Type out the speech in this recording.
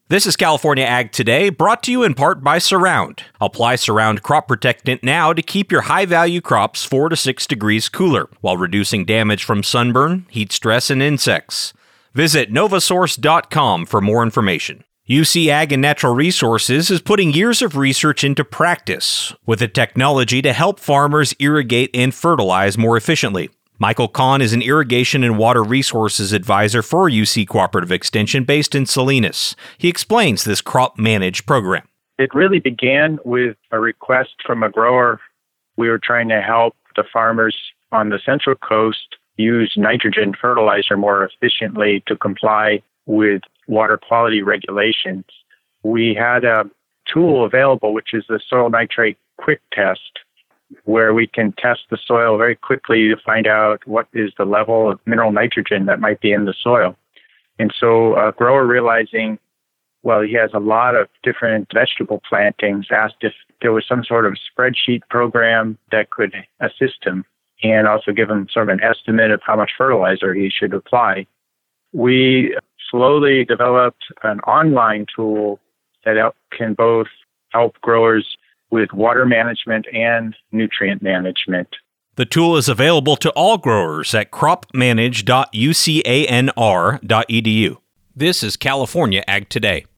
This is California Ag Today, brought to you in part by Surround. Apply Surround Crop Protectant now to keep your high-value crops 4 to 6 degrees cooler, while reducing damage from sunburn, heat stress, and insects. Visit Novasource.com for more information. UC Ag and Natural Resources is putting years of research into practice with a technology to help farmers irrigate and fertilize more efficiently. Michael Kahn is an irrigation and water resources advisor for UC Cooperative Extension based in Salinas. He explains this Crop Manage program. It really began with a request from a grower. We were trying to help the farmers on the Central Coast use nitrogen fertilizer more efficiently to comply with water quality regulations. We had a tool available, which is the soil nitrate quick test, where we can test the soil very quickly to find out what is the level of mineral nitrogen that might be in the soil. And so a grower realizing, well, he has a lot of different vegetable plantings, asked if there was some sort of spreadsheet program that could assist him and also give him sort of an estimate of how much fertilizer he should apply. We slowly developed an online tool that can both help growers with water management and nutrient management. The tool is available to all growers at cropmanage.ucanr.edu. This is California Ag Today.